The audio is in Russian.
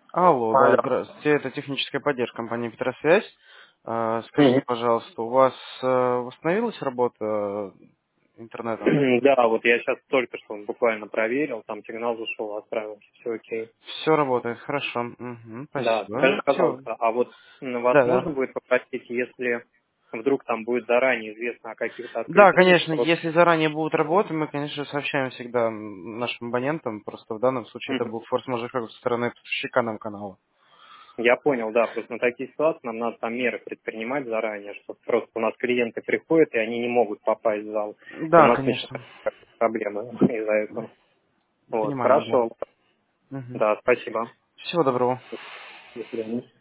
Алло, да, Алло. здравствуйте, это техническая поддержка компании Петросвязь. Скажите, Мгм. пожалуйста, у вас восстановилась работа интернета? Да, вот я сейчас только что буквально проверил, там сигнал зашел, отправился, все окей. Все работает, хорошо. Мгм, Да, скажи, спасибо. Все. пожалуйста, а вот вас Да, да. можно будет попросить, если вдруг там будет заранее известно о каких-то Да, отключениях, конечно, просто... если заранее будут работы, мы, конечно, сообщаем всегда нашим абонентам. Просто в данном случае это Мгм. был форс-мажор как бы со стороны поставщика нам канала. Я понял, да, просто на такие ситуации нам надо там меры предпринимать заранее, что просто у нас клиенты приходят, и они не могут попасть в зал, и у Да, нас конечно. начинаются проблемы из-за этого. Вот, Понимаю, да. хорошо, Мгм. да, спасибо. Всего доброго. До свидания.